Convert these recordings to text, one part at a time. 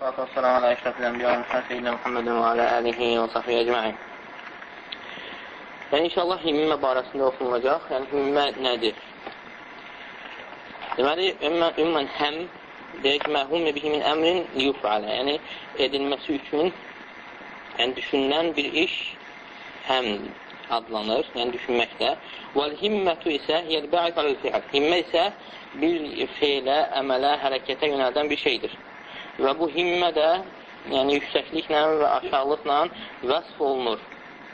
Salatu vəssalamu alə əşrafil ənbiya və Seyyidina Muhammedin və alə əlihi və sahbihi əcmain. Yəni, inşallah himmə barəsində oxunulacaq. Yəni, himmə nədir? Deməli, ümumən həm deyək ki, məhumə bihi min əmrin liyufələ. Yəni, edilməsi üçün düşünülən bir iş həm adlanır, yəni düşünməkdə. Vəl-himmətu isə yəl-bə'id aləl-fi'l. Himmə isə bir feylə, əmələ, hərəkətə yönəldən bir şeydir. Və bu himmə də yəni, yüksəkliklə və aşağılıqla vəsf olunur.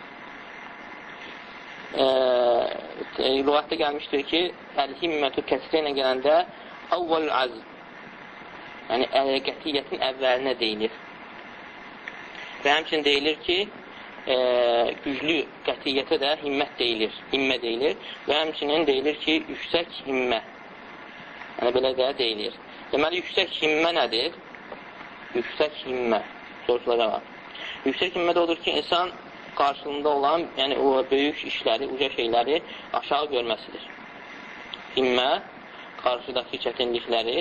Lüğətdə gəlmişdir ki, əl-himmətu kəsrə ilə gələndə əvvəl-azm, yəni qətiyyətin əvvəlinə deyilir. Və həmçinin deyilir ki, güclü qətiyyətə də himmət deyilir, himmə deyilir və həmçinin deyilir ki, yüksək himmə, yəni belə də deyilir. Deməli, yüksək himmə nədir? Yüksək himmə soruşulacaq. Yüksək himmə də odur ki, insan qarşılığında olan, yəni o böyük işləri, uca şeyləri aşağı görməsidir. Himmə qarşıdakı çətinlikləri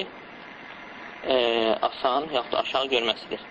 asan, yaxud da aşağı görməsidir.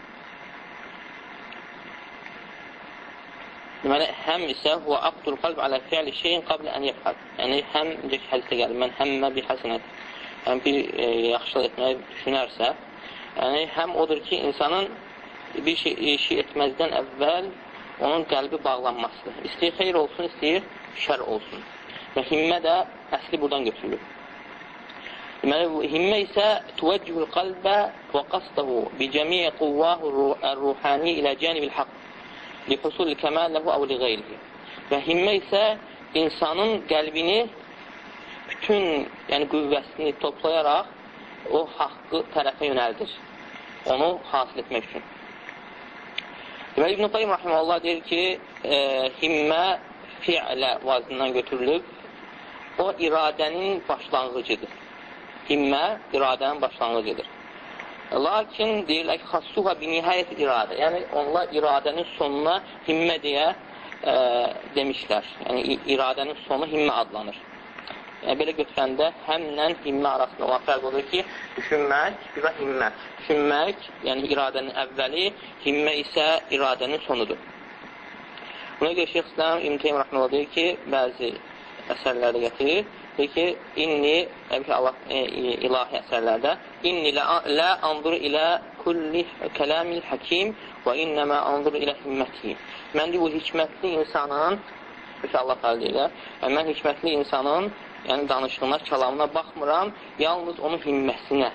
Deməli, həm isə huvə aqdul qalb alə fi'li şeyin qablə ən yəfəl. Yəni, həm, necə ki, hədisdə gəlir, mən həmmə bir həsənət, yəni bir yaxşılıq etməyi düşünərsə, yəni, həm odur ki, insanın bir işi etməzdən əvvəl onun qəlbi bağlanmasıdır. İstəyir xeyr olsun, istəyir şər olsun. Və himmə də əsli buradan götürülür. Deməli, himmə isə tuvəccühül qalbə və qasdahu bi cəmiyə quvvahu ruhani ilə cənibil haqq li husulli kəməlləhu əv li qeyrihi. Və himmə isə insanın qəlbini bütün yəni, qüvvəsini toplayaraq o haqqı tərəfə yönəldir. Onu hasil etmək üçün. Deməli, İbn-i Qayyim Rahiməllah deyir ki, himmə fi'lə vazından götürülüb, o iradənin başlanğıcıdır. Himmə iradənin başlanğıcıdır. Lakin deyirlər ki, xassuha bi nihayət iradə. Yəni, onlar iradənin sonuna himmə deyə demişlər. Yəni, iradənin sonu himmə adlanır. Yəni, belə götürəndə həmlə himmə arasında olan fərq odur ki, düşünmək və himmə. Düşünmək, yəni iradənin əvvəli, himmə isə iradənin sonudur. Buna görə Şeyx İslam İbn Teymiyyə Rəhməhullah deyir ki, bəzi əsərlərdə gətirir, deyir ki, inni, ilahi əsərlərdə, inni lə anzur ilə kulli kələmil həkim və innəmə anzur ilə himməti. Mən deyir, bu hikmətli insanın, ki, Allah təala deyir, mən hikmətli insanın yəni danışığına, kəlamına baxmıram, yalnız onun himməsinə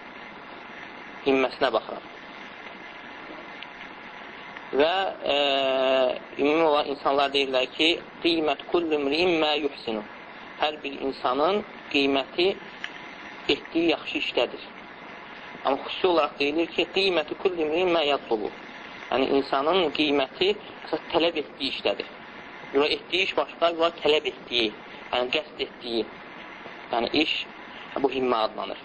baxıram. Və ümumi olan insanlar deyirlər ki, qiymət kullümriyin mə yuhsinu. Hər bir insanın qiyməti etdiyi yaxşı işlədir. Amma xüsusi olaraq deyilir ki, qiyməti kullümriyin mə yadlubu. Yəni, insanın qiyməti tələb etdiyi işlədir. Yola etdiyi iş başqa, yola tələb etdiyi, yəni qəsd etdiyi yəni iş bu himmə adlanır.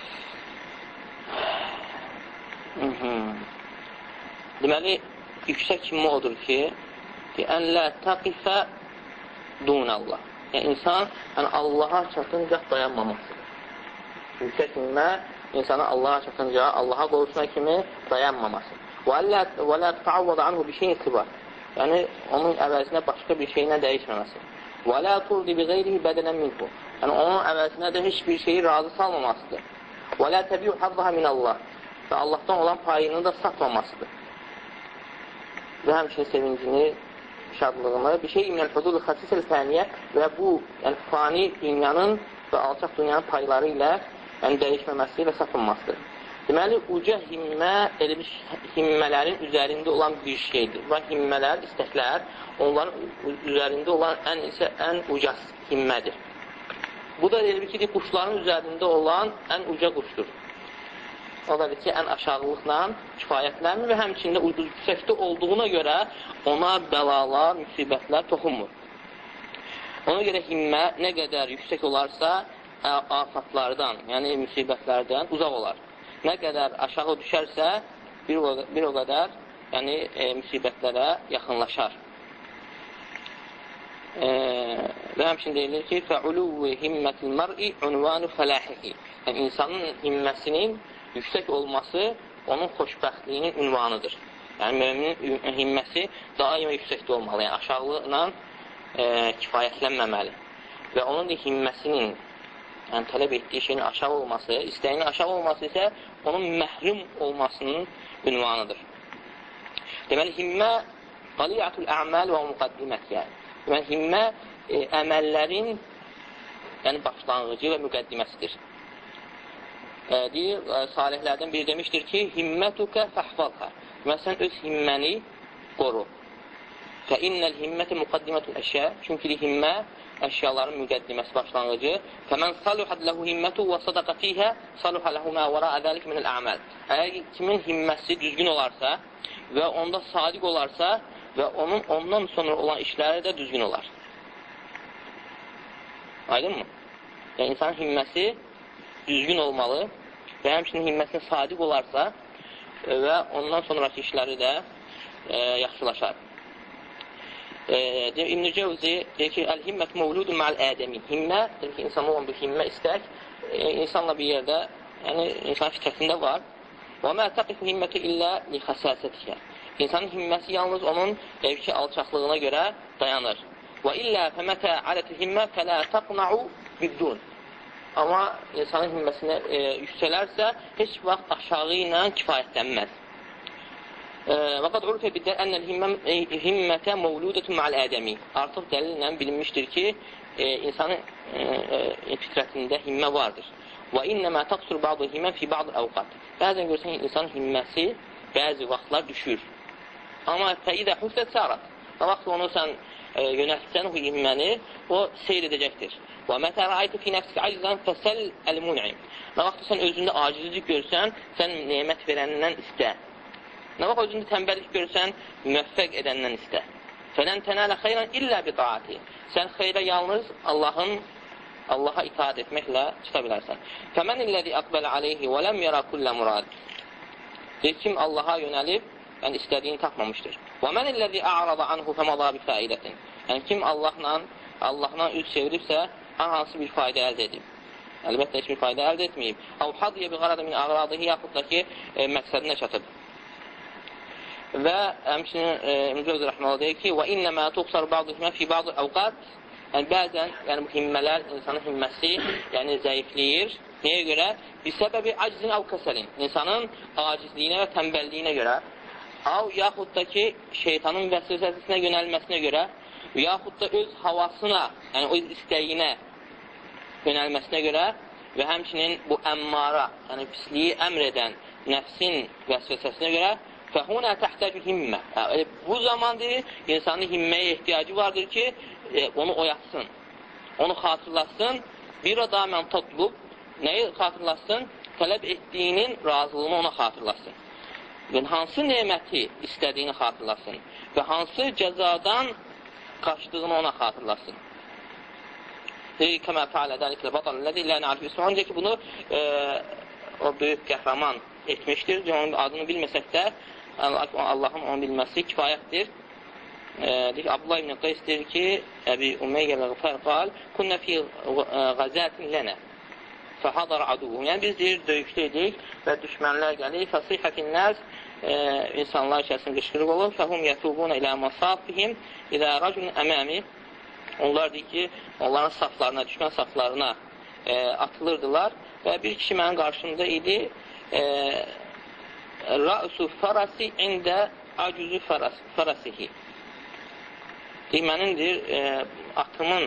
Deməli, yüksək himmə odur ki, ən lə təqifə dunəllah. Yəni, insan Allaha çatınca dayanmamasıdır. Yüksək himmə insanın Allaha çatınca, Allaha qovuşma kimi dayanmaması. Və lə təavvədə anhu bir şeyin sibar. Yəni, onun əvəzinə başqa bir şeylə dəyişməməsi. Və lə turdi bi qeyrihi bədələn minhu. Yəni, onun əvəzinə də heç bir şeyi razı salmamasıdır. Və lə təbiyu haddaha minəllah. Və Allahdan olan payını da satmamasıdır. Və həmçinin sevincini, şadlığını, bir şey imnəl hudud-u xəsisəl fəniyə və bu, yəni fani dünyanın və alçaq dünyanın payları ilə yəni, dəyişməməsi və satılmasıdır. Deməli, uca himmə elə bir himmələrin üzərində olan bir şeydir. Və himmələr, istəklər, onların üzərində olan ən uca himmədir. Bu da elə bir ki, quşların üzərində olan ən uca quşdur. O da ki, ən aşağılıqla kifayətlənmir və həmçində yüksəkdə olduğuna görə ona bəlalar, müsibətlər toxunmur. Ona görə himmə nə qədər yüksək olarsa, afatlardan, yəni müsibətlərdən uzaq olar. Nə qədər aşağı düşərsə, bir o qədər yəni, müsibətlərə yaxınlaşar. Və həmçin deyilir ki, fəuluvi himmətil mər'i unvanu fələhihi. Yəni, insanın himməsinin yüksək olması onun xoşbəxtliyinin ünvanıdır. Yəni, müminin himməsi daima yüksəkdə olmalı, yəni aşağılıqla kifayətlənməməli və onun himməsinin, yəni tələb etdiyi şeyin aşağı olması, istəyinin aşağı olması isə onun məhrum olmasının ünvanıdır. Deməli, himmə qaliyyətul əməl və müqəddimət, yəni. Deməli, himmə əməllərin yəni başlanğıcı və müqəddiməsidir. Deyir, salihlərdən biri demişdir ki, himmətükə fəhvəlhə. Deməli, sən öz himməni qoru. Fə innəl himmətə müqəddimətul əşyə. Çünki himmə əşyaların müqəddiməsi, başlanğıcı. Fəmən saluhəd ləhu himmətu və sadaqə fiyhə saluhə ləhu mə vərə əzəlik minəl əməl. Əgər kimin himməsi düzgün olarsa və onda sadiq olarsa və ondan sonra olan işləri də düzgün olar. Aydın mı? Yəni, insanın himməsi düzgün olmalı və həmçinin himməsinə sadiq olarsa və ondan sonraki işləri də yaxşılaşar. İbn-i Cəvzi deyir ki, əl-himmət məvludun mə'l-ədəmi. Himmə, deyir ki, insan olan bir himmə istək, insanla bir yerdə, yəni insan fitrətində var. Və mə təqifu himməti illə li xəsəsətiyyə. İnsanın himməsi yalnız onun ki, alçaqlığına görə dayanır. Və illə fəmətə alətil himmə fələ təqna'u biddun. Amma insanın himməsinə yüksələrsə, heç vaxt aşağı ilə kifayətlənməz. Və qad urfə biddər ənəl himmətə məvludətun mə'l-ədəmi. Artıq dəlillə bilinmişdir ki, insanın fitrətində himmə vardır. Və innəmə təqsur bə'du himmə fi bə'du əvqat. Bəzən görsən, insanın himməsi bəzi vaxtlar düşür. Amma fəidə hüffət sərat. Və vaxt onu sən yönətsən, o himməni, o seyr edəcəkdir. Və mətə rəaytə fi nəfsik acizən fəsəl əl-mun'im. Nə vaxt sən özündə acizlik görsən, sən nemət verəndən istə. Nə vaxt özündə tənbəllik görsən, müvəffəq edəndən istə. Fələn tənələ xeyrən illə bi taati. Sən xeyrə yalnız Allaha itaat etməklə çıxa bilərsən. Fəmən illəzi əqbələ aleyhi və ləm yərə kullə murad. Deyir, kim Allaha yönəlib, yəni istədiyini tapmamışdır. Və mən illəzi a'rada anhu fəməda bi fəidətin. Yəni, kim Allahla üz çeviribsə, hansı bir fayda əldə edib. Əlbəttə, heç bir fayda əldə etməyib. Əv hadiyə bi qaradə min əqradihi, yaxud da ki, məqsədinə çatıb. Və həmçinin Mücəvzi Rəhmələ deyir ki, və innəmə tuqsar bə'du himmə fi bə'du əvqat. Yəni, bəzən bu himmələr, insanın himməsi zəifləyir. Nəyə görə? Bir səbəbi acizin əv kəsəlin. İnsanın acizliyinə və tənbəlliyinə görə, yaxud da ki, şeytanın vəsvəsəsinə yönəlməsinə görə, yaxud da öz havasına, yəni öz istəyinə yönəlməsinə görə və həmçinin bu əmmara, yəni pisliyi əmr edən nəfsin vəsvəsəsinə görə fəhunə təhtəcü himmə. Bu zaman deyir, insanın himməyə ehtiyacı vardır ki, onu oyatsın, onu xatırlasın, bir o da mən totlub, nəyi xatırlasın? Tələb etdiyinin razılığını ona xatırlasın. Və hansı neməti istədiyini xatırlasın və hansı cəzadan qaçdığını ona xatırlasın. Kəmə fəalə dəliklə batalləzi ilə nərif İsmail. Öncə ki, bunu o böyük qəhrəman etmişdir. Onun adını bilməsək də, Allahın onu bilməsi kifayətdir. Abdullah ibn Qays deyir ki, Əbi Umeyyə Ləğfər qal, Kunnə fi qəzətin lənə fəhadar aduhum. Yəni, biz deyir, döyüşdəydik və düşmənlər gəlir, fəsihətin nəz, insanlar içərisində qışqırıq olur, fəhum yətubuna ilə məsafihim, ilə racun əməmi. Onlar deyir ki, onların saflarına, düşmən saflarına atılırdılar və bir kişi mənim qarşımda idi, rə'su fərəsi ində acüzü fərəsihi. Deyir, mənimdir, atımın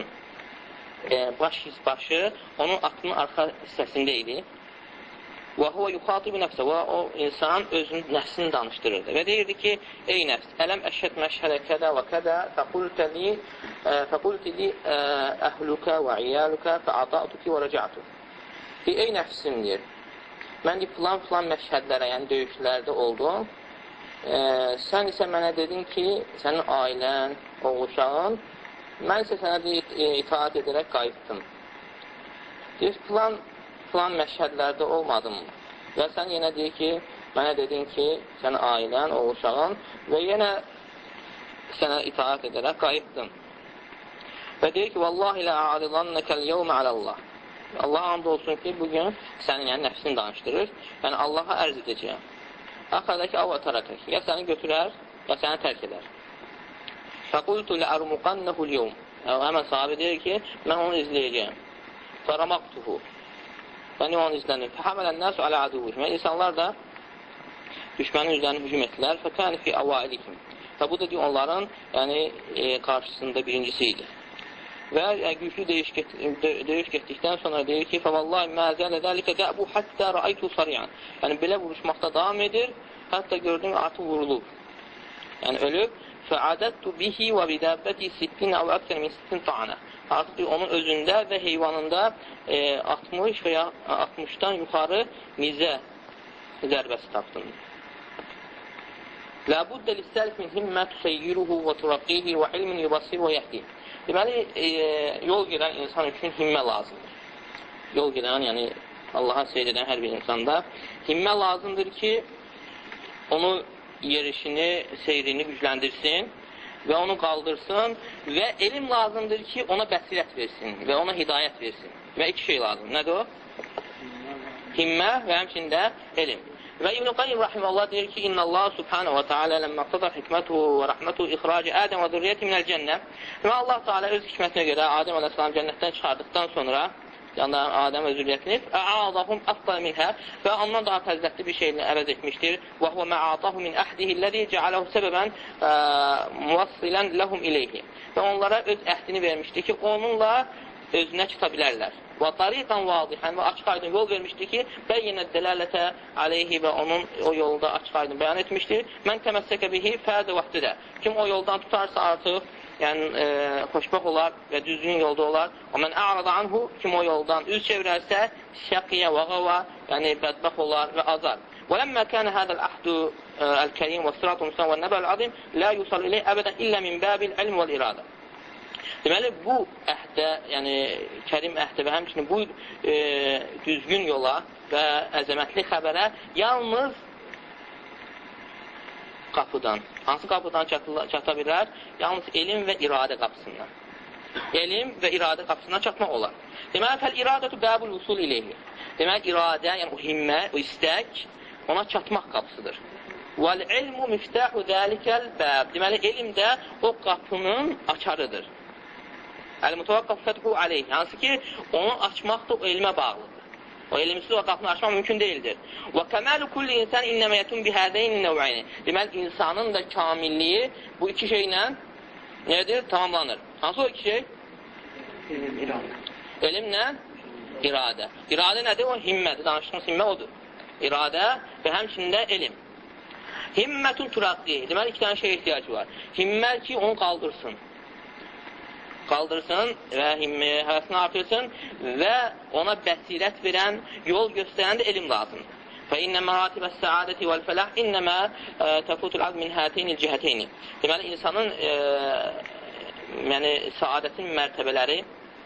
başı onun atının arxa hissəsində idi. Və huvə yuxatibu nəfsə, və o insan özünün nəfsini danışdırırdı. Və deyirdi ki, ey nəfs, ələm əşhəd məşhədə kədə və kədə fəqulti li əhlükə və iyəlükə fəadatuki və rəcətu. Ey nəfsim, deyir, mən filan məşhədlərə, yəni döyüşlərdə oldum. Sən isə mənə dedin ki, sənin ailən, oğul uşağın, mən isə sənə itaat edərək qayıtdım. Deyir, filan məşhədlərdə olmadım və sən yenə deyir ki, mənə dedin ki, sənin ailən, oğul uşağın və yenə sənə itaat edərək qayıtdım. Və deyir ki, vallahi lə a'adillannəkəl yevmə aləllah. Allah and olsun ki, bugün sənin yəni nəfsini danışdırır, yəni Allaha ərz edəcəyəm. axırdakı av atarakək. Ya səni götürər, ya səni tərk edər. Fəqultu ləərmuqannəhul yevm. Həmən sahabi deyir ki, mən onu izləyəcəyəm. Fəramaqtuhu. Yəni onu izlənir. Fəhəmələn nəsu alə aduvih. Və insanlar da düşmənin üzərini hücum etdilər. Fəkəni fi əvailikim. Və bu da deyir, onların qarşısında birincisi idi. Və güclü döyüş getdikdən sonra deyir ki, fəvallahi məzələ dəlikə dəbu həttə rəaytu sariyan. Yəni, belə vuruşmaqda davam edir, hətta gördüm, artıq vurulub. Yəni, ölüb. Fəadəttu bihi və bidəbbəti 60 əv əksər min 60 ta'anə. Artıq onun özündə və heyvanında 60 və ya 60-dan yuxarı nizə zərbəsi tapdım. Ləbuddə lissəlif min himmə tüsəyyiruhu və turaqqihi və ilmin yubasir və yəhdi. Deməli, yol gedən insan üçün himmə lazımdır. Yol gedən, yəni Allaha seyr edən hər bir insanda himmə lazımdır ki, onu yerişini, seyrini gücləndirsin və onu qaldırsın və elm lazımdır ki, ona bəsirət versin və ona hidayət versin. Və iki şey lazım. Nədir o? Himmə və həmçində elm. Və İbn-i Qayyim rahiməllah deyir ki, İnnəllah subhanahu və teala ləmmə qadar hikmətuhu və rəhmətuhu ixracı Ədəm və zürriyyəti minəl cənnə. Və Allah Teala öz hikmətinə görə Adəm əleyhissalam cənnətdən çıxardıqdan sonra yəni Adəm və zürriyyətini ə'adahum əfqə minhə və ondan daha fəzilətli bir şeyini əvəz etmişdir. Və huvə mə'atahu min əhdihi-ləzi cəaləhu səbəbən muvasilən ləhum ileyhi. Və onlara öz əhdini vermişdir ki, onunla özünə çıxa bilərlər. Və tariqan vadihən və açıq aydın yol vermişdir ki, bəyyənə dələlətə aleyhi və onun o yolda açıq aydın bəyan etmişdir. Mən təməssəkə bihi fədə vaxtıdə. Kim o yoldan tutarsa artıq, yəni xoşbəxt olar və düzgün yolda olar. O mən a'rada anhu, kim o yoldan üz çevirərsə, şəqiyə və qava, yəni bədbəxt olar və azar. Və ləmmə kənə hədəl əhdu əl-kərim və sırat-ı müsəm və nəbəl-adim lə yusal iləyh əbədən illə min bəbil ilm və iradə. Deməli, bu əhdə, yəni kərim əhdə və həmçinin bu düzgün yola və əzəmətli xəbərə yalnız qapıdan, hansı qapıdan çata bilər? Yalnız elm və iradə qapısından. Elm və iradə qapısından çatmaq olar. Deməli, fəl-iradətu bəbul usul iləyhi. Deməli, iradə, yəni o himmə, o istək, ona çatmaq qapısıdır. Vəl-ilmu miftəhu dəlikəl bəb. Deməli, elm də o qapının açarıdır. Əl-mutavaqqaf fəthu aleyh. Hansı ki, onu açmaq da o elmə bağlıdır. O elmsiz o qapını açmaq mümkün deyildir. Və kəməlu kulli insan innəməyyətun bihədəyni nəvəyni. Deməli, insanın da kamilliyi bu iki şeylə nədir? Tamamlanır. Hansı o iki şey? Elmlə iradə. İradə nədir? O himmədir. Danışdığımız himmə odur. İradə və həmçində elm. Himmətun turaqdi. Deməli, iki tane şey ehtiyacı var. Himmə ki, onu qaldırsın. Qaldırsın və həvəsini artırsın və ona bəsirət verən, yol göstərən də elm lazımdır. Fə innə məratibə səadəti vəl-fələh innəmə təfutul azm min həteyni cihəteyni. Deməli, insanın səadətin mərtəbələri,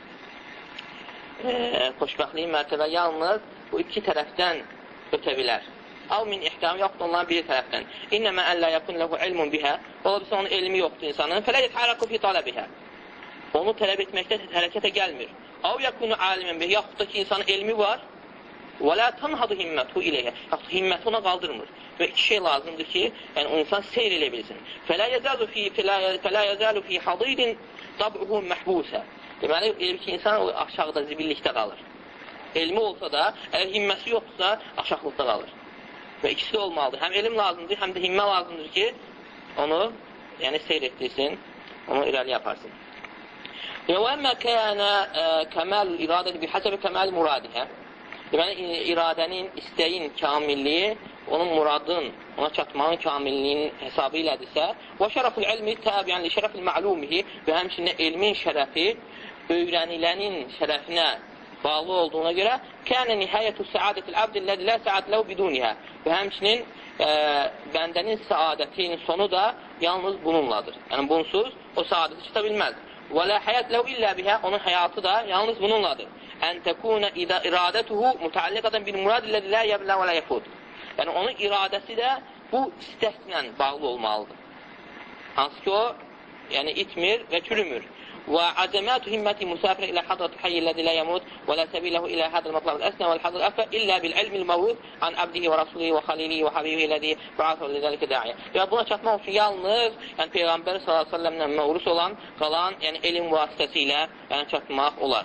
xoşbəxtliyin mərtəbə yalnız bu iki tərəfdən ötə bilər. Av min ihdam yoxdur onların biri tərəfdən. İnnəmə əllə yakun ləhu ilmun bihə. Ola bilsə onun elmi yoxdur insanın. Fələ yətərəqu fi taləbihə. Onu tələb etməkdə hərəkətə gəlmir. Av yakunu alimən bih. Yaxud da ki, insanın elmi var. Və lə tanhadı himmətu iləyhə. Yaxud himməti ona qaldırmır. Və iki şey lazımdır ki, yəni o insan seyr elə bilsin. Fələ yəzəlu fi hadidin dab'uhu məhbusə. Deməli, elə ki, insan aşağıda, zibillikdə qalır. Elmi olsa da, əgər himməsi yoxsa, aşağılıqda qalır. Və ikisi də olmalıdır. Həm elm lazımdır, həm də himmə lazımdır ki, onu seyr etdirsin, onu irəli yaparsın. Və əmmə kənə kəməlül iradəti bihəsəbə kəməl muradihə. Deməli, iradənin, istəyin kamilliyi, onun muradın, ona çatmağın kamilliyinin hesabı ilədirsə, və şərəfül ilmi təbiən li şərəfil məlumihi və həmçində elmin şərəfi öyrənilənin şərəfinə bağlı olduğuna görə kənə nihayətü səadətil abdilləzi lə səad ləv bidunihə və həmçinin bəndənin səadətinin sonu da yalnız bununladır. Yəni, bunsuz o səadəti çıta bilməz. Və lə həyat ləv illə bihə, onun həyatı da yalnız bununladır. Ən təkunə iradətuhu mütəalliqədən bil muradilləzi lə yəblə və lə yəfud. Yəni, onun iradəsi də bu istəklə bağlı olmalıdır. Hansı ki, o itmir və çürümür. وعزمات همة مسافر إلى حضرة الحي الذي لا يموت ولا سبيله إلى هذا المطلب الأسنى والحظ الأكبر إلا بالعلم الموروث عن عبده ورسوله وخليله وحبيبه الذي بعثه لذلك داعية. Və buna çatmaq üçün yalnız yəni Peyğəmbər sallallahu əleyhi və səlləmlə məvrus olan qalan yəni elm vasitəsilə yəni çatmaq olar.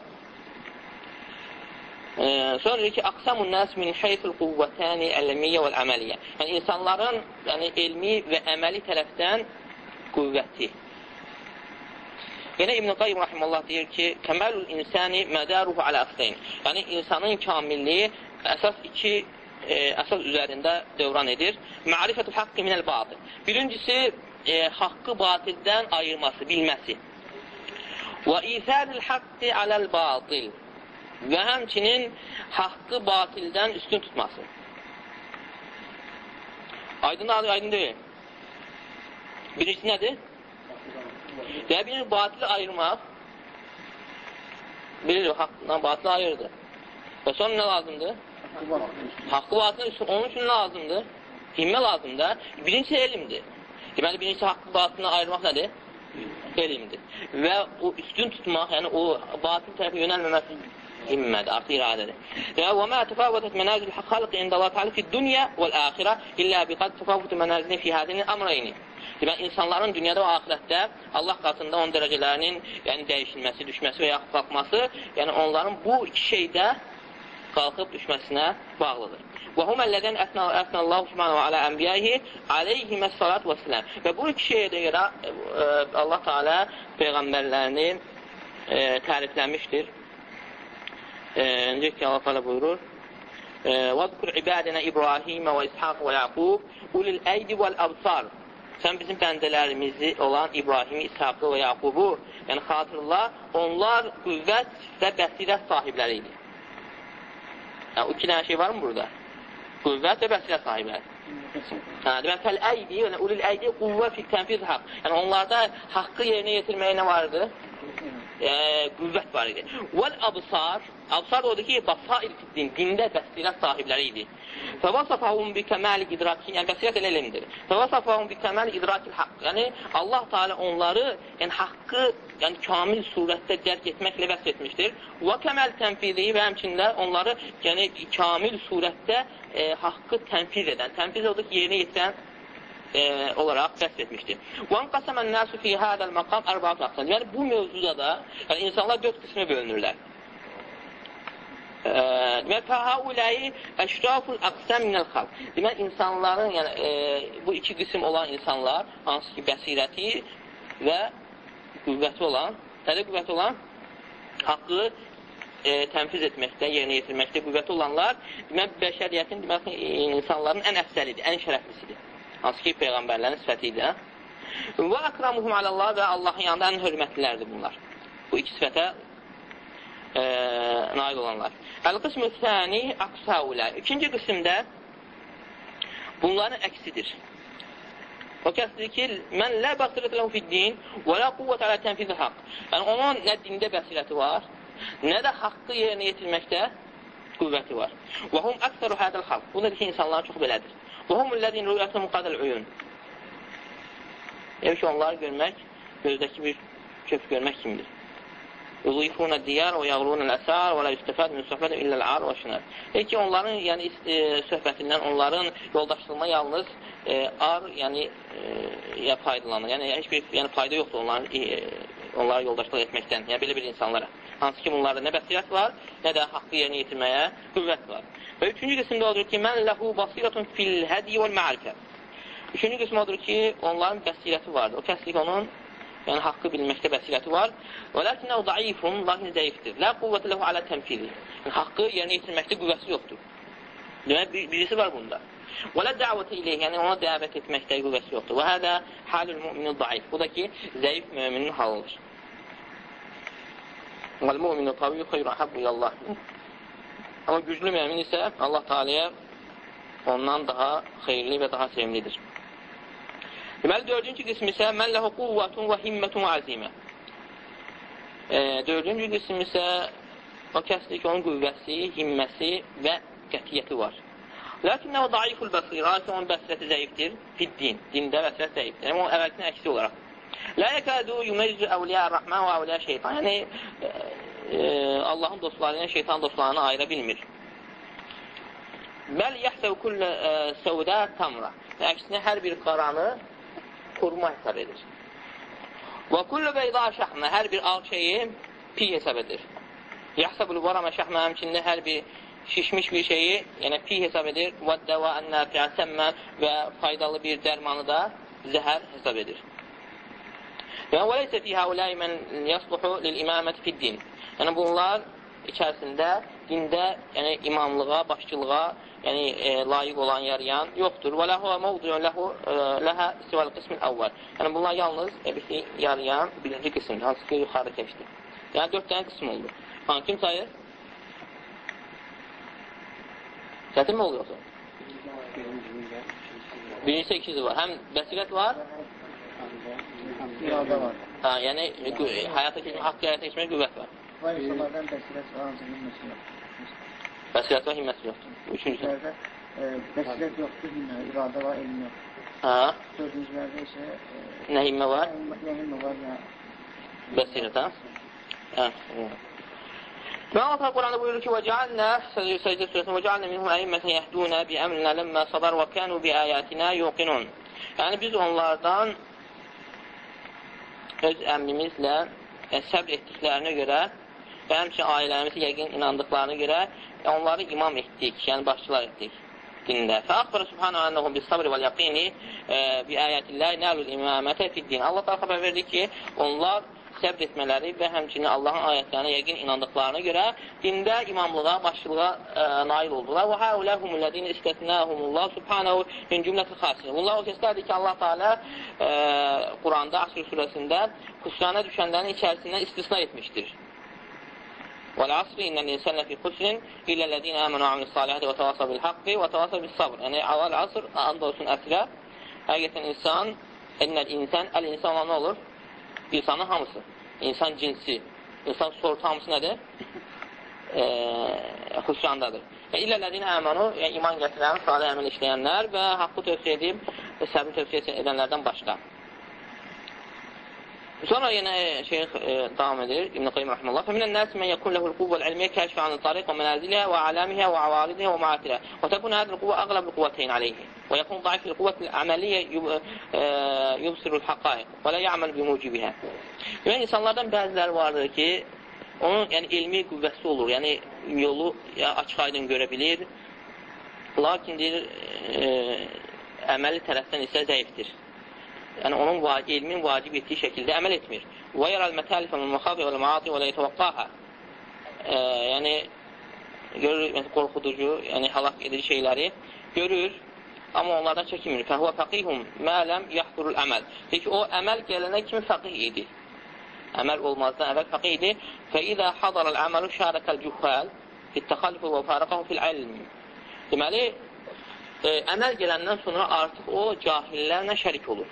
Sonra deyir ki, aqsamun nas min haythul quvvatani el-ilmiyyə vel-amaliyyə. Yəni insanların yəni elmi və əməli tərəfdən qüvvəti. Yenə İbn Qayyim rahimehullah deyir ki, kəmalul insani madaruhu ala asdayn. Yəni insanın kamilliyi əsas üzərində dövran edir. Ma'rifetul haqqi minel batil. Birincisi haqqı batildən ayırması, bilməsi. Və isarul haqqi alal batil. Və həmçinin haqqı batildən üstün tutması. Aydın deyil. Birincisi nədir? Və bir batili ayırmaq, bilir, haqqdan batili ayırdı. Və sonra nə lazımdır? Haqqı batili üstün, onun üçün nə lazımdır? Himmə lazımdır. Birincisi elmdir. Deməli, birincisi haqqı batilini ayırmaq nədir? Elmdir. Və o üstün tutmaq, yəni o batil tərəfə yönəlməməsi himmədir, artıq iradədir. Və mə təfavvətət mənazil xalqi indəllah təala fid-dunya vəl-axirə illə biqad təfavvütü mənazili fi hədini əmrəyni. Deməli, insanların dünyada və axirətdə Allah qatında onun dərəcələrinin yəni dəyişilməsi, düşməsi və yaxud qalxması, yəni onların bu iki şeydə qalxıb düşməsinə bağlıdır. Və huməllədən əsnəllahu subhanahu alə ənbiyəhi aleyhiməs-salatu vəsələm. Və bu iki şeyə də görə Allah Teala peyğəmbərlərini tərifləmişdir. Necə ki, Allah Teala buyurur: "Vəzkur ibadənə İbrahim və İshaq və Yaqub ulul əydi vəl-əbsar." Sən bizim bəndələrimizi olan İbrahimi, İshaqı və Yaqubu, yəni xatırla, onlar qüvvət və bəsirət sahibləri idi. Yəni, iki dənə şey var mı burada? Qüvvət və bəsirət sahibləri. Demək, fəl-əydi, yəni ulul əydi, qüvvə fi tənfiz haqq. Yəni, onlarda haqqı yerinə yetirməyə nə vardı? Qüvvət var idi. Vəl-əbsar, əbsar da odur ki, basair fiddin, dində bəsirət sahibləri idi. Fəvasafahum bi kəməli idraki, yəni bəsirət elə elmdir. Fəvasafahum bi kəməli idrakil haqq. Yəni Allah Teala onları yəni haqqı yəni kamil surətdə dərk etməklə vəsf etmişdir. Və kəməl tənfizi və həmçində onları yəni kamil surətdə haqqı tənfiz edən, tənfiz odur ki, yerinə yetirən olaraq vəsf etmişdir. وَاَنْ قَسَمَ النَّاسُ فِي هَذَا الْمَقَامِ أَرْبَعَةُ أَقْسَامٍ. Yəni bu mövzuda da yəni insanlar 4 qismə bölünürlər. Demək, fəhəuləyi əşraful əqsəm minəl xalq. Demək, insanların, yəni bu iki qism olan insanlar, hansı ki, bəsirəti və qüvvəti olan, haqqı tənfiz etməkdə, yerinə yetirməkdə qüvvəti olanlar, demək, bəşəriyyətin, demək, insanların ən əfsəlidir, ən şərəflisidir. Hansı ki, Peyğəmbərlərin sifətidir. Və əkramuhum aləllah və Allahın yanında ən hörmətlilərdir bunlar. Bu iki sifətə nail olanlar. Əl-qismü səni əqsəulə. İkinci qismdə bunların əksidir. O kəsdir ki, mən lə basirət ləhu fid-din və lə quvvət alə tənfiz-i haqq. Yəni, onun nə dində bəsirəti var, nə də haqqı yerinə yetirməkdə qüvvəti var. Və hum əksəru hədəl xalq. Bu da ki, insanların çox belədir. Və humul-ləzin rüyətun muqadəl uyun. Ev ki, onları görmək, gözdəki bir köp görmək kimdir? Yuzifuna diyar və yağrunul əsar və la yüstəfəd min söhbətin illəl-ar və şunər. Ki, onların yəni, söhbətindən, onların yoldaşlığına yalnız ar, yəni faydalanır. Yəni, heç bir fayda yoxdur onlara yoldaşlıq etməkdən, yəni belə bir insanlara. Hansı ki, bunlarda nə bəsirət var, nə də haqqı yerinə yetirməyə qüvvət var. Və üçüncü qismdə odur ki, mən ləhu basiratun fil hədi vəl ma'rifə. Üçüncü qism odur ki, onların bəsirəti vardır. O kəslik onun yəni haqqı bilməkdə bəsirəti var. Və lakinnəhu zəifun, lakin zəifdir. Lə quvvətə ləhu alə tənfizi. Haqqı yerinə yetirməkdə qüvvəsi yoxdur. Demək, birisi var bunda. Və lə dəvətə iləyh, yəni ona dəvət etməkdə qüvvəsi yoxdur. Və hədə halül müminin zəif. Bu da ki, zəif müminin halıdır. Vəl-müminin qaviyyü xeyru əhəbbu iləllah. Amma güclü mümin isə Allah Teala'ya ondan daha xeyirli və daha sevimlidir. Deməli, dördüncü qism isə mən ləhu quvvatun və himmətun və azimə. Dördüncü qism isə o kəsdir ki, onun qüvvəsi, himməsi və qətiyyəti var. Lakinnəhu daiful bəsirə, onun bəsirəti zəifdir, fiddin, dində bəsirət zəifdir. Yəni, onun əvvəlkinin əksi olaraq. La yəkədu yumeyzu əvliya rəhmən və əvliya şeytan. Yəni, Allahın dostları ilə şeytan dostlarını ayıra bilmir. Bəl yəhsəv kullə səvdə tamra. Əksinə, hər bir qaranı xurma hesab edir. Və kullə beyda şəhmə. Hər bir ağ şeyi pi hesab edir. Yəhsəbul varama şəhmə həmçində hər bir şişmiş bir şeyi, yəni pi hesab edir. Və dəvə ən-nəfiə səmmə və faydalı bir dərmanı da zəhər hesab edir. Və leysə fi haulai men yasluhu lil-imamati fid-din. Yəni bunlar içərisində dində, yəni imamlığa, başçılığa, yəni layiq olan yarayan yoxdur. Və lahu mawdu'un lahu laha sival qismil awwal. Yəni bunlar yalnız yarayan birinci qismdir, hansı ki yuxarı keçdi. Yəni 4 dənə qism oldu. Kim sayır? Çətin mi oluyorsa? Birincisi ikizi var. Həm bəsirət var, İradə var. Yəni həyata keçmək, haqqı həyata keçmək qüvvət var. Var insanlardan bəsirət var, ancaq himməsi yoxdur. Bəsirət var, himməsi yoxdur. Üçüncülərdə bəsirət yoxdur, iradə var, elm yoxdur. Dördüncülərdə isə nə himmə var? Nə himmə var, nə bəsirət, Və Allah Quranda buyurur ki, وَجَعَلْنَا Səcdə surəsində وَجَعَلْنَا مِنْهُمْ أَئِمَّةً يَهْدُونَ بِأَمْرِنَا لَمَّا صَبَرُوا وَكَانُوا بِآيَاتِنَا يُوقِنُونَ. Yəni biz onlardan öz əmrimizlə səbr etdiklərinə görə və həmçinin ailələrimizi yəqin inandıqlarına görə onları imam etdik, yəni başçılar etdik dində. Fəəxbərə subhanahu ənəhum bis sabri vəl yaqini bi ayətilləhi nəlul imamətə fid-din. Allah da xəbər verdi ki, onlar səbr etmələri və həmçinin Allahın ayətlərinə yəqin inandıqlarına görə dində imamlığa, başçılığa nail oldular. Və həuləhumullədin istətnəhumullah subhanahu min cümləti xasin. Bunlar o kəslərdir ki, Allah Teala Quranda, Asr surəsində xüsrana düşənlərin içərisindən istisna etmişdir. وَالْعَصْرِ إِنَّ الْإِنسَانَ لَفِي خُسْرٍ إِلَّا الَّذِينَ آمَنُوا وَعَمِلُوا الصَّالِحَاتِ وَتَوَاصَوْا بِالْحَقِّ وَتَوَاصَوْا بِالصَّبْرِ. Yəni Al-Asr and olsun əsrə. Həqiqətən insan, əl-insan nə olur? İnsanın hamısı. İnsan cinsi, insan sortu hamısı nədir? Xüsrandadır. İllələdinə əmənu, yəni iman gətirən, salih əməl işləyənlər və haqqı tövsiyə edib səbri tövsiyə edənlərdən başqa. Sonra yenə şeyx davam edir, İbn-i Qayyim rəhməllah. فَمِنَ النَّاسِ مَنْ يَكُنْ لَهُ الْقُوَّةُ الْعِلْمِيَّةُ كَاشِفًا عَنِ الطَّرِيقِ وَمَنَازِلِهَا وَعَلَامِهَا وَعَوَارِضِهَا وَمَعَاثِرِهَا وَتَكُونُ هذه القوة أغلب القوتين عليه ويكون ضعيف القوة العملية يبصر الحقائق ولا يعمل بموجبها. Yəni insanlardan bəziləri vardır ki, onun yəni ilmi qüvvəsi olur, yəni yolu açıq-aydın görə bilir, lakin deyir əməli tərəfdən isə zəifdir. Yəni onun ilmin vacib etdiyi şəkildə əməl etmir. Və yərəl mətəlifə məxafi və məati və ləyətəvəqqaha. Yəni görür, qorxuducu, yəni halaq edici şeyləri görür, amma onlardan çəkinmir. Fəhvə fəqihum mələm yaxdurul əməl. Peki o əməl gələnə kimi fəqih idi? Əməl olmazdan əvvəl fəqih idi. Fəidə hadaral əməlu şərəkəl cühəl fittəxalifu və fərəqəhu fil-ilm. Deməli, əməl gələndən sonra artıq o cahillərlə şərik olur.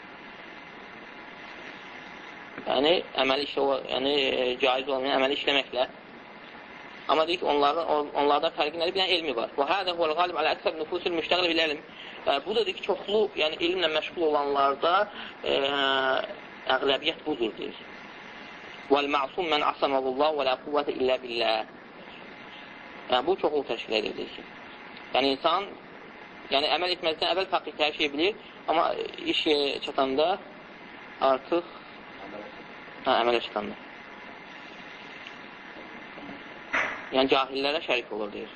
Yəni, əməli caiz olmayan əməli işləməklə. Amma deyik ki, onlardan fərqi nədir? Bir dənə elmi var. Və hədə huvəl qalib alə əksər nüfusul müştəqil bil elm. Bu da deyik ki, çoxlu, yəni elmlə məşğul olanlarda əqləbiyyət budur, deyir. Vəl-ma'sum mən asaməlullah və lə quvvətə illə billəh. Yəni, bu çoxlu təşkil edir, deyir ki. Yəni, insan əməl etməzdən əvvəl fəqih hər şey bilir, amma iş çatanda artıq əmələ çatanda. Yəni, cahillərə şərik olur, deyir.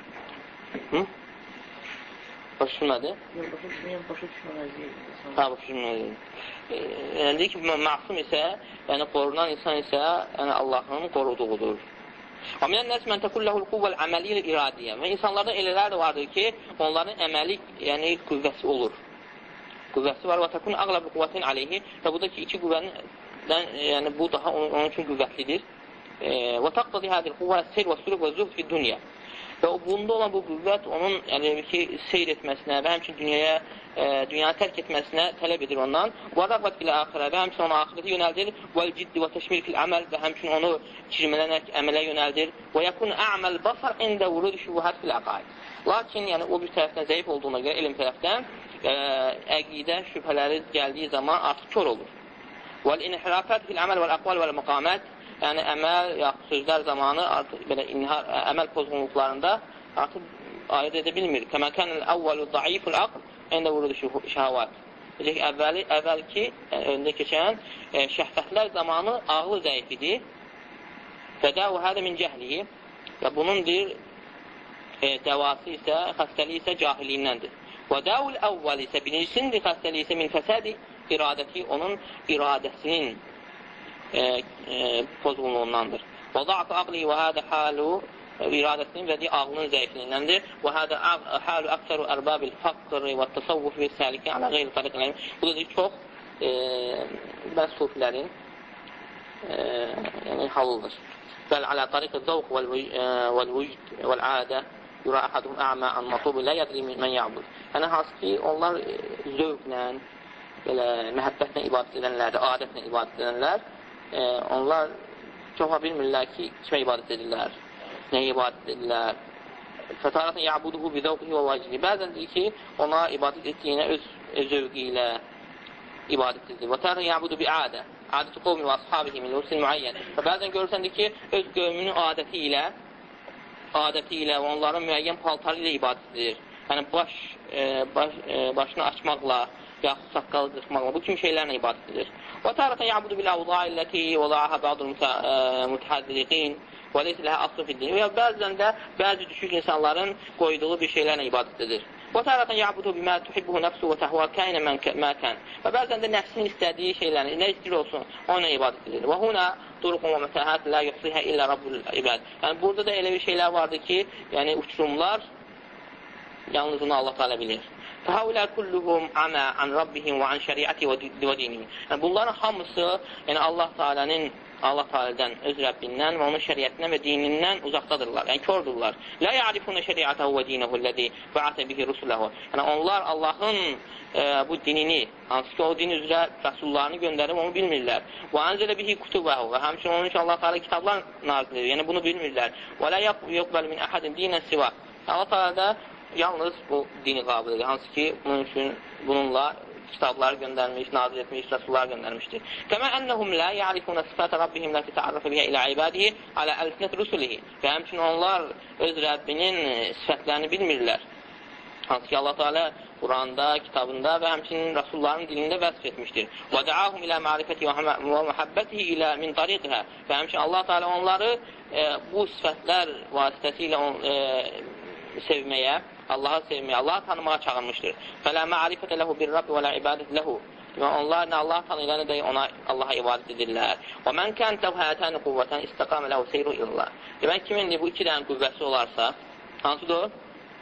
Başa düşmədi? Başa düşməməzdir. Başa düşməməzdir. Yəni, deyir ki, məsum isə, yəni qorunan insan isə Allahın qoruduğudur. Və minən nəs mən təkulləhul quvvəl əməliyyəl iradiyyə. Və insanlardan elələr də vardır ki, onların əməli, yəni qüvvəsi olur. Qüvvəsi var və təkun əqləb qüvvətin aleyhi və bu da ki, iki qüvvənin yəni bu daha onun üçün qüvvətlidir. Və taqtadi hadil quvvə seyr və sülük və zuhd fi dünya. Və bunda olan bu qüvvət onun seyr etməsinə və həmçin dünyanı tərk etməsinə tələb edir ondan. Və rəqbət bilə axirə və həmçin onu axirəti yönəldir. Və ciddi və təşmil fil əməl və həmçin onu kirmələnək əmələ yönəldir. Və yakun əməl basar ində vurud şübuhət fil əqaid. Lakin yəni, o bir tərəfdən zəif olduğuna görə elm tərəfdən əqidə şübhələri gəldiyi zaman artıq kör olur. Vəl-inhirafət fil-əməl vəl-əqval vəl-məqamət, yəni əməl, yaxud sözlər zamanı artıq belə əməl pozğunluqlarında artıq ayırt edə bilmir. Kəməkənəl əvvəlu zəiful aql əndə vurudu şəhəvat. Əvvəlki, öndə keçən şəhvətlər zamanı ağlı zəif idi. Fədəu hədə min cəhlihi və bunun deyir, dəvası isə, xəstəliyi isə cahiliyindəndir. Və dəvul əvvəl isə birincisinin xəstəliyi isə min fəsədi iradəti, onun iradəsinin pozğunluğundandır. Və zəafı aqli və hədə halu iradəsinin və ağlının zəifliyindəndir. Və hədə halu əksəru ərbabil fəqri və təsavvuf və səliki alə qeyri tariqlərin. Bu da çox sufilərin halıdır. Bəl alə tariqə zəvq vəl-vücd vəl-adə yura əhədum ə'mə ən matubu lə yədri mən ya'bud. Yəni, hansı ki, onlar zövqlə, məhəbbətlə ibadət edənlər, adətlə ibadət edənlər, onlar çoxa bilmirlər ki, kimə ibadət edirlər, nəyə ibadət edirlər. Fətarətən ya'buduhu bi zəvqihi və vəcidi. Bəzən deyir ki, ona ibadət etdiyinə öz zövqi ilə ibadət edir. Və tərən ya'budu bi adə. Adəti qovmi və ashabihi min ursin müəyyən. Və bəzən görürsəndir ki, öz qövmünün adəti ilə və onların müəyyən paltarı ilə ibadət edir. Yəni, başını açmaqla, yaxud saqqalı qırxmaqla, bu kimi şeylərlə ibadət edir. Və tərətən ya'budu bil-əvza illəti və za'ahə bə'dul mütəhəzziliqin və leysə ləhə aslı fiddin. Və bəzən də bəzi düşük insanların qoyduğu bir şeylərlə ibadət edir. Və tərətən ya'budu bimə tuhibbuhu nəfsu və təhvə kəyinə məkən. Və bəzən də nəfsin istədiyi şeylərlə, nə istəyir olsun, onunla ibadət edir. Və huna duruqun və məsəhət lə yuxsihə illə Rabbul ibad. Yəni, burada da elə bir şeylər vardır ki, yəni uçurumlar yalnız onu Allah Teala bilir. Fəhəulər kulluhum əmə ən Rabbihim və ən şəriəti və dinihim. Yəni, bunların hamısı yəni, Allah Teala'dan, öz Rəbbindən və onun şəriətindən və dinindən uzaqdadırlar, yəni kördürlər. Lə ya'rifunə şəriətəhu və dinəhu ləzi bə'atə bihi rusuləhu. Yəni, onlar Allahın bu dinini, hansı ki, o din üzrə rəsullarını göndərib, onu bilmirlər. Və ənzələ bihi kutubəhu və həmçinin onun üçün Allah Teala kitablar nazil edir, yəni bunu bilmirlər. Və lə yuqbəl min əhədin dinən siva. Allah Teala da yalnız bu dini qabıl edir, hansı ki, bunun üçün bununla kitabları göndərmiş, nazil etmiş, rəsullar göndərmişdir. Kəmə ennəhum lə ya'rifunə sifətə Rabbihim lə tita'arrafə bihə ilə ibadihi alə əlsinət rusulihi. Və həmçinin onlar öz Rəbbinin sifətlərini bilmirlər. Hansı ki, Allah Teala Quranda, kitabında və həmçinin rəsulların dilində vəsf etmişdir. Və dəahum ilə ma'rifəti və məhəbbətihi ilə min tariqihə. Və həmçinin Allah Teala onları bu sifətlər vasitəsilə sevməyə, Allah'a sevməyə, Allah'ı tanımağa çağırmışdır. Fələ ma'rifətə ləhu bir Rabbi və lə ibadət ləhu. Onlar nə Allah tanıyırlar, nə ona Allah'a ibadət edirlər. Və mən kəntəv həyətəni quvvətən istəqamə ləhu seyru illallah. Demək, kimindir bu iki dənə qüvvəsi olarsa, hansıdır o?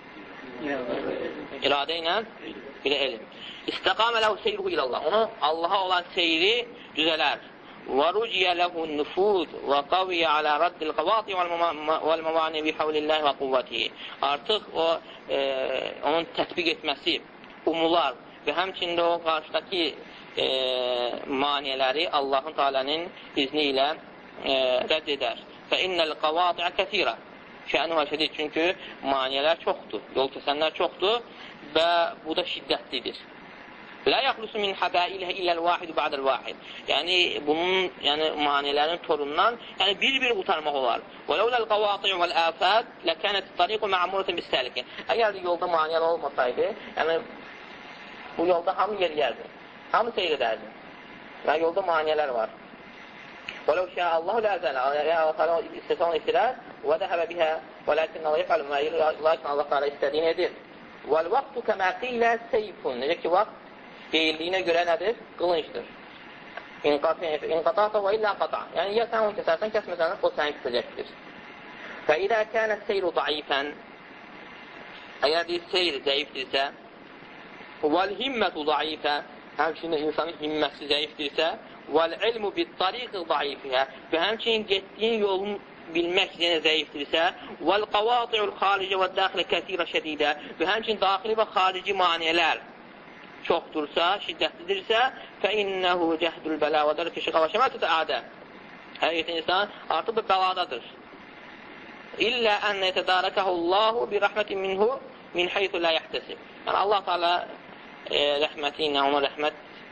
İradə ilə bir elm. İstəqamə ləhu seyru illallah. Onu Allah'a olan seyri düzələr. وَرُجِيَ لَهُ النُّفُوذ وَقَوِيَ عَلَى رَدِّ الْقَوَاطِ وَالْمَوَانِ بِحَوْلِ və quvvətihi. Artıq onun tətbiq etməsi umular və həmçində o qarşıdakı maniələri Allahın Teala'nın izni ilə rədd edər. فَإِنَّ الْقَوَاطِعَ كَثِيرًا şə'nuhə şədid. Çünki maniələr çoxdur, yol kəsənlər çoxdur və bu da şiddətlidir. Lə yaxlusu min həbəiləhə illəl-vahidu ba'dəl-vahid. Yəni, bunun maniələrin torundan bir-bir qutarmaq olar. Və ləuləl-qavati'u vəl-əfəd ləkənət-tariqu mə'murətən bis-səlikin. Əgər yolda maniələr olmasaydı, yəni, bu yolda hamı yeriyərdi, hamı seyr edərdi. Yəni, yolda maniələr var. Və ləu şəə Allahu ləzələ, Allah istəsə onu istirər, və dəhəbə bihə, və ləkin Allah yəfəl müəyyir, lakin Allah Teala istədiyini edir. Vəl-vaqtu kəmə qilə seyfun. Necə ki, vaxt deyildiyinə görə nədir? Qılıncdır. İnqatata və illə qata. Yəni, ya sən onu kəsərsən, kəsməsən, o səni kəsəcəkdir. Və idə kənə seyru daifən, əgər bir seyr zəifdirsə, vəl-himmətu daifə, həmçinin insanın himməsi zəifdirsə, vəl-ilmu bit-tariqi daifə və həmçinin getdiyin yolun bilmək yenə zəifdirsə, vəl-qavati'ul xaricə və daxilə kəsirə şədidə və həmçinin daxili və xarici maniələr çoxdursa, şiddətlidirsə, fəinnəhu cəhdül bələ və dərəkə şiqa və şəmətə ədə. Həqiqətən insan artıq bir bəladadır. İllə ənə yətədarəkəhullahu bi rəhmətin minhu min heythu lə yəhtəsib. Yəni, Allah Teala rəhməti ilə ona rəhmət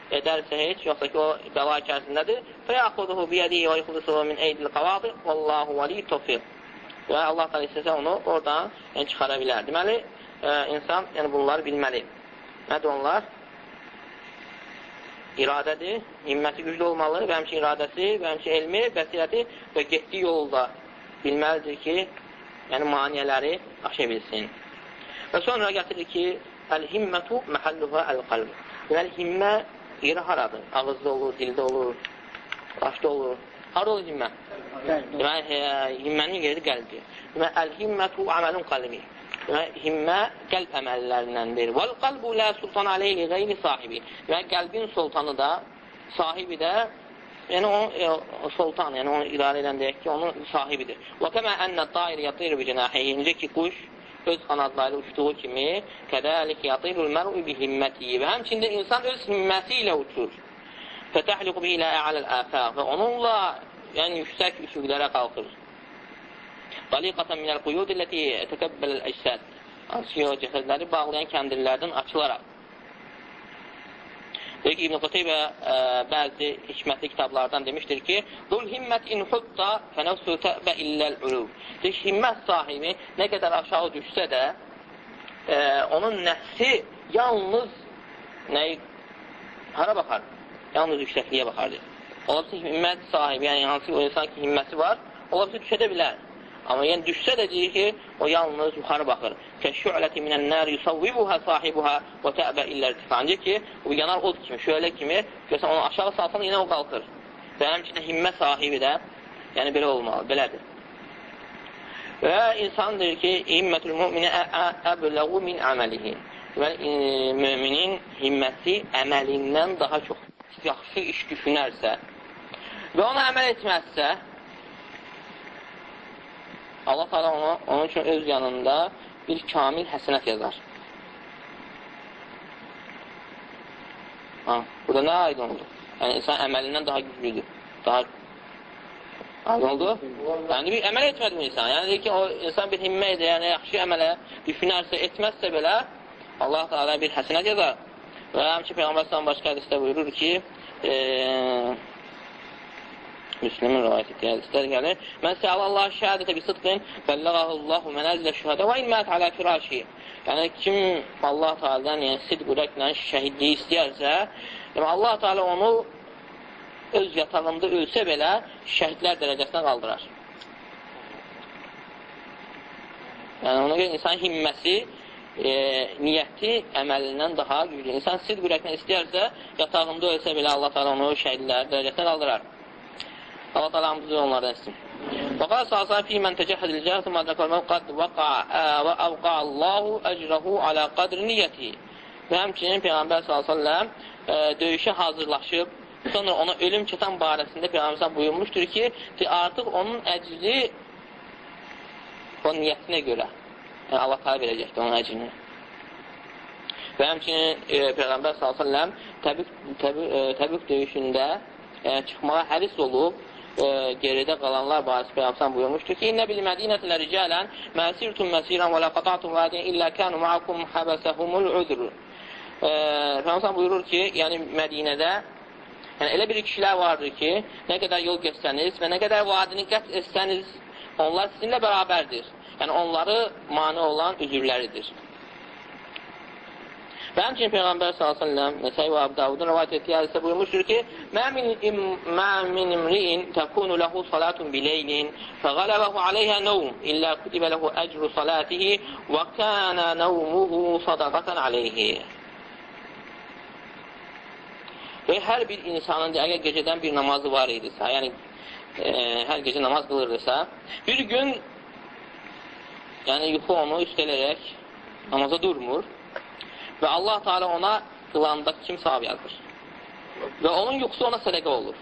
edərsə heç, yoxsa ki, o bəla içərisindədir. فَيَأْخُذُهُ بِيَدِهِ وَيُخْلِصُهُ مِنْ اَيْدِ الْقَوَاضِ وَاللّٰهُ وَلِيُّ التَّوْفِيقِ Və Allah da istəsə onu oradan çıxara bilər. Deməli, insan bunları bilməli. Nədir onlar? İradədir, himməti güclü olmalı, və həmçin iradəsi, və həmçin elmi, bəsirəti və getdiyi yolda bilməlidir ki, yəni maniyələri aşa bilsin. Və sonra gətirir ki, əl-himmətu məhəlluhə əl-qalb. Deməli, himmə yeri haradır? Ağızda olur, dildə olur, başda olur. Harada olur himmə? Deməli, himmənin yeri qəlbdir. Deməli, əl-himmətu əməlun qalbi. Deməli, himmə qəlb əməllərindəndir. Vəl-qalbu lə sultan aleyhi qeyri sahibi. Deməli, qəlbin sultanı da, sahibi də, yəni o sultan, yəni onu idarə edən deyək ki, onun sahibidir. Və kəmə ənnə dair yatır bi cənəhihi. Necə ki, quş öz qanadlarıyla uçduğu kimi, kədəlik yatırul mər'u bi himmətihi. Və həmçində insan öz himməti ilə uçur. Fətəhliqu bi ilə ə'aləl əfəq. Və onunla, yəni yüksək üfüqlərə qalxır. Daliqatan minəl quyud illəti təkəbbəl əcsəd. Hansı ki, o cəsədləri bağlayan kəndirlərdən açılaraq. Deyək ki, İbn-i Qutaybə bəzi hikmətli kitablardan demişdir ki, Zul himmət in hutta fənəvsü təbə illəl ulub. Deyək, himmət sahibi nə qədər aşağı düşsə də, onun nəfsi yalnız hara baxar? Yalnız yüksəkliyə baxardır. Ola bilsin ki, himmət sahibi, yəni hansı o insan ki, himməsi var, ola bilsin düşə də bilər. Amma yəni düşsə də deyir ki, o yalnız yuxarı baxır. Kəşşü'ləti minən-nər yusavvibuhə sahibuhə və tə'bə illər-tifəncə ki, o yanar od kimi, şöyle kimi, görsən onu aşağı salsan, yenə o qalxır. Və həmçində himmə sahibi də, yəni belə olmalı, belədir. Və insan deyir ki, himmətül müminə əbləğu min əməlihi. Və müminin himməti əməlindən daha çox yaxşı iş düşünərsə və ona əməl etməzsə, Allah Teala onun üçün öz yanında bir kamil həsənət yazar. Burada nə aydın oldu? Yəni, insan əməlindən daha güclüdür. Daha aydın oldu? Yəni, bir əməl etmədi mi insan? Yəni, deyir ki, o insan bir himmə edir, yəni yaxşı əmələ düşünərsə, etməzsə belə, Allah Teala bir həsənət yazar. Və həmçə Peyğəmbər s.ə.v başqa hədisdə buyurur ki, Müslümin rivayət etdiyi hədislər gəlir. Mən səalallah şəhədətə bi sıdqin bəlləğəhullahu mənəzilə şühədə və ilmət alə firəşi. Yəni, kim Allah Teala'dan yəni, sidq ürəklə şəhidliyi istəyərsə, yəni, Allah Teala onu öz yatağında ölsə belə şəhidlər dərəcəsinə qaldırar. Yəni, ona görə insan himməsi, niyyəti əməlindən daha güclü. İnsan sidq ürəklə istəyərsə, yatağında ölsə belə Allah Teala onu şəhidlər dərəcəsinə qaldırar. Allah Teala hamımızı onlardan etsin. Və qala salsan fi mən təcəhədil cəhət mədrəkəlməv qad və əvqa'allahu əcrəhu alə qadr niyyəti. Və həmçinin Peyğəmbər s.ə.v döyüşə hazırlaşıb, sonra ona ölüm çatan barəsində Peyğəmbər buyurmuşdur ki, artıq onun əcri o niyyətinə görə. Yəni, Allah Teala verəcəkdir onun əcrini. Və həmçinin Peyğəmbər s.ə.v Təbük döyüşündə çıxmağa həris olub, geridə qalanlar barəsi Peyğəmbər buyurmuşdur ki, İnnə bil mədinətlə ricələn məsirtum məsirən və lə qatatum vədin illə kənu ma'akum həbəsəhumul udr. Peyğəmbər buyurur ki, yəni Mədinədə elə bir kişilər vardır ki, nə qədər yol geçsəniz və nə qədər vadini qət etsəniz, onlar sizinlə bərabərdir. Yəni onları mane olan üzürləridir. Və həmçinin Peyğəmbər s.ə.v Nəsəy və Əbu Davudun rivayət etdiyi hədisdə buyurmuşdur ki, Mə min imri'in təkunu ləhu salatun bileylin fəqələbəhu aleyhə nəvm illə kutibə ləhu əcru salatihi və kənə nəvmuhu sadaqatan aleyhi. Və hər bir insanın əgər gecədən bir namazı var idisə, yəni hər gecə namaz qılırdısa, bir gün yəni yuxu onu üstələrək namaza durmur və Allah Teala ona qılanda kim savab yazır. Və onun yuxusu ona sədəqə olur.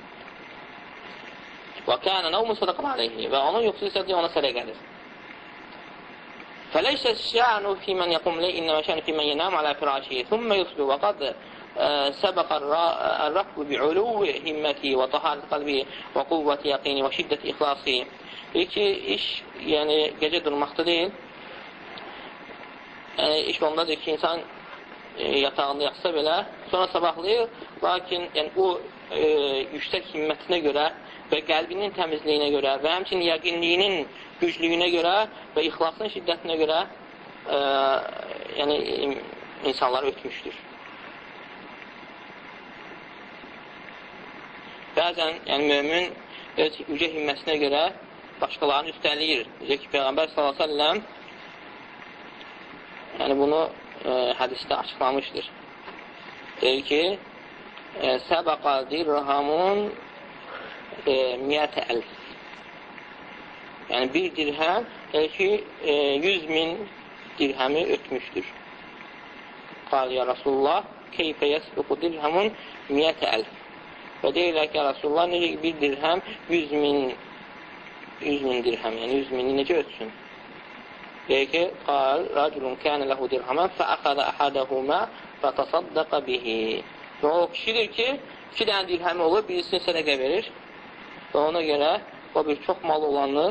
Və kənə nəvmu sadaqan aleyhi. Və onun yuxusu isə ona sədəqədir. Fəleysə şə'nu fi mən yəqum ley innəmə şə'nu fi mən yenəm alə firəşihi thümmə yusbu və qad səbəq ər-rəqbu bi'uluvi himməti və taharət qalbi və quvvəti yəqini və şiddət ixlasi. Deyir ki, iş yəni gecə durmaqda deyil. Yəni, iş ondadır ki, insan yatağında yatsa belə, sonra sabahlayır, lakin yəni, o yüksək himmətinə görə və qəlbinin təmizliyinə görə və həmçinin yəqinliyinin güclüyünə görə və ixlasın şiddətinə görə yəni, insanları ötmüşdür. Bəzən yəni, mömin öz yüce himməsinə görə başqalarını üstəliyir. Necə ki, Peyğəmbər s.ə.v yəni, bunu hədisdə açıqlamışdır. Deyir ki, səbəqa dirhamun 100.000. Yəni, bir dirhəm deyir ki, 100.000 dirhəmi ötmüşdür. Qal ya Rasulullah, keyfə yəsbiqu dirhamun 100.000. Və deyirlər ki, Rasulullah, necə ki, bir dirhəm 100.000 dirhəm, yəni 100.000-i necə ötsün? Deyir ki, qal, rəculun kənə ləhu dirhamən fəəxədə əhədəhumə fətəsaddəqə bihi. Və o kişidir ki, 2 dənə dirhəmi olur, birisini sədəqə verir və ona görə o bir çox mal olanı,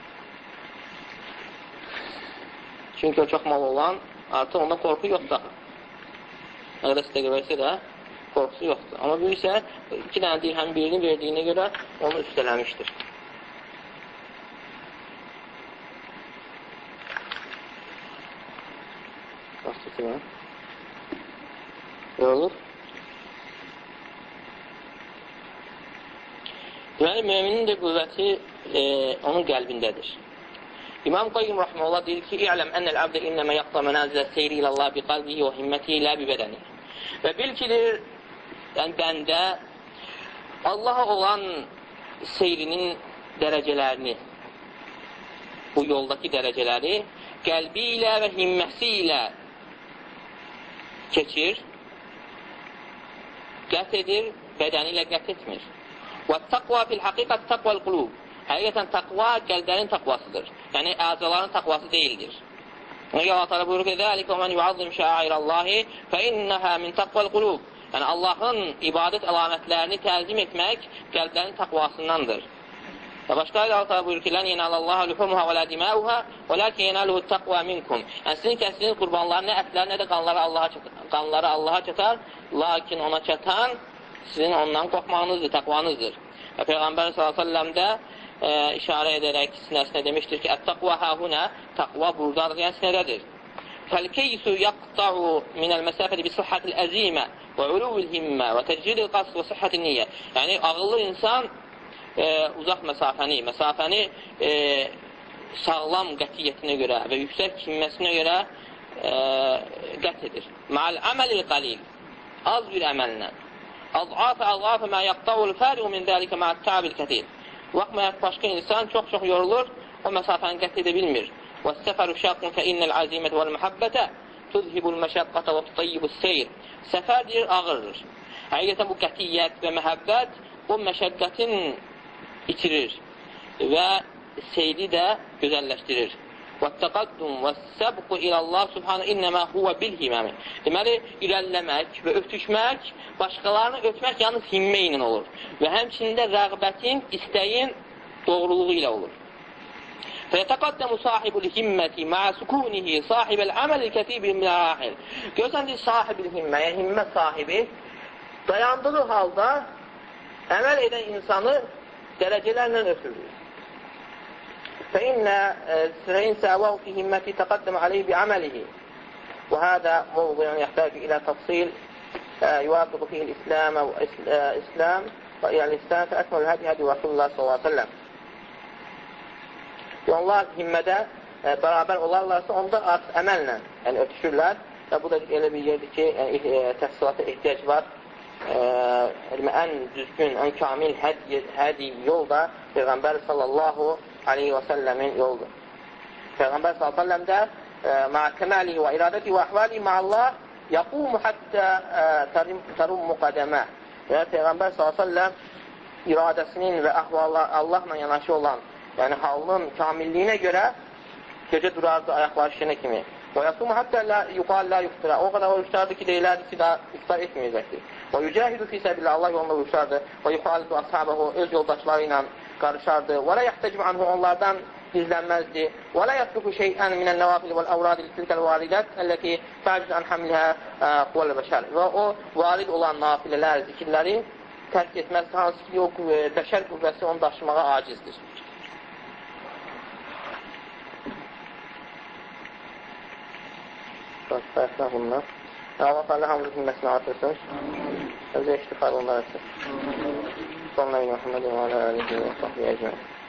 çünki o çox mal olan artıq onda qorxu yoxdur. Nə qədər sədəqə versə də qorxusu yoxdur. Amma bir isə 2 dənə dirhəm birini verdiyinə görə onu üstələmişdir. Yorulur. Deməli, müminin də qüvvəti onun qəlbindədir. İmam Qayyum Rahmanullah deyir ki, İ'ləm ənəl əbdə innəmə yaqda mənəzilə seyri ilallah bi qalbihi və himməti ilə bi bədəni. Və bil ki, yəni bəndə Allaha olan seyrinin dərəcələrini, bu yoldakı dərəcələri qəlbi ilə və himməsi ilə keçir, qət edir, bədəni ilə qət etmir. Və təqva fil haqiqət təqval qulub. Həqiqətən təqva qəlblərin təqvasıdır. Yəni, əzaların təqvası deyildir. Ona görə Allah təala buyurur ki, "Zəlikə men yu'azzim şa'airallahi fe inneha min təqval qulub." Yəni, Allahın ibadət əlamətlərini təzim etmək qəlblərin təqvasındandır. Və başqa ayədə Allah təala buyurur ki, "Lən yenalallaha luhumuha və la dimauha, velakin yenaluhu taqva minkum." Yəni, sizin kəsdiyiniz qurbanları nə ətlər, nə də qanları Allaha çatar, lakin ona çatan sizin ondan qorxmağınızdır, təqvanızdır. Və Peyğəmbər s.ə.v də işarə edərək sinəsinə demişdir ki, "Ət-taqva hahuna", taqva buradadır, yəni sinədədir. "Fəl-keysu yaqta'u minəl məsafəti bi sihhatil əzimə və uluvil himmə və təcridil qasd və sihhatin niyyə." Yəni, ağıllı insan uzaq məsafəni sağlam qətiyyətinə görə və yüksək himməsinə görə qət edir. Mə'al əməlil qalil, az bir əməllə. Az'afə mə yaqta'ul fəriqu min dəlikə mə'at təbil kətir. Baxmayaq, başqa insan çox-çox yorulur, o məsafəni qət edə bilmir. وَالسَّفَرُ شَاقٌ فَإِنَّ الْعَزِيمَةَ وَالْمَحَبَّةَ تُذْهِبُ الْمَشَقَّةَ وَتُطَيِّبُ السَّيْرِ. Səfər deyir, ağırdır. Həqiqətən bu qətiyyət və məhəbbət o məşəqqətin itirir və seyri də gözəlləşdirir. وَالتَّقَدُّمُ وَالسَّبْقُ إِلَى اللّٰهِ سُبْحَانَهُ إِنَّمَا هُوَ بِالْهِمَمِ. Deməli, irəliləmək və ötüşmək, başqalarını ötmək yalnız himmə ilə olur. Və həmçində rəğbətin, istəyin doğruluğu ilə olur. فَيَتَقَدَّمُ صَاحِبُ الْهِمَّةِ مَعَ سُكُونِهِ صَاحِبَ الْعَمَلِ الْكَتِيبِ الْمِرَاحِلِ. Görsən ki, sahibi himmə, yəni himmət sahibi dayandığı halda əməl edən insanı dərəcələrlə ötürür. فإن ساواه في همته تقدم عليه بعمله وهذا موضوع يحتاج إلى تفصيل يوافق فيه الإسلام وإلى الإسلام فأكمل الهدي هدي رسول الله صلى الله عليه وسلم. Onlar himmədə bərabər olarlarsa onda artıq əməllə yəni ötüşürlər və bu da elə bir yerdir ki, təfsilata ehtiyac var. Ən düzgün, ən kamil hədi yol da Peyğəmbər sallallahu aleyhi və səlləmin yoldur. Peyğəmbər sallallahu aleyhi və səlləm də ma'a kəməlihi və iradəti və əhvalihi ma'allah yaqumu hattə tərummu qədəmə. Yəni Peyğəmbər sallallahu aleyhi və səlləm iradəsinin və Allahla yanaşı olan yəni halının kamilliyinə görə gecə durardı ayaqları şişənə kimi. Və yasumu hattə yuqal la yuftira. O qədər oruç tutardı ki, deyilərdi ki, daha iftar etməyəcəkdir. Və yücəhidu fi səbillah, Allah yolunda vuruşardı. Və yuxalidu ashabəhu, öz yoldaşları ilə qarışardı. Və la yaxtəcib anhu, onlardan gizlənməzdi. Və la yatruku şey'an min an-nawafil və al-awrad tilka al-walidat allati ta'jiz an hamliha quwwal bashar. Və o valid olan nafilələr, zikirləri tərk etməz, hansı ki, o bəşər qüvvəsi onu daşımağa acizdir. Bayaqlar bunlar. Allah Teala hamımızın himməsinə artırsın. Özə iştifadə onlara etsin. Sonuna Muhammed və alə alihi və sahbihi əcməin.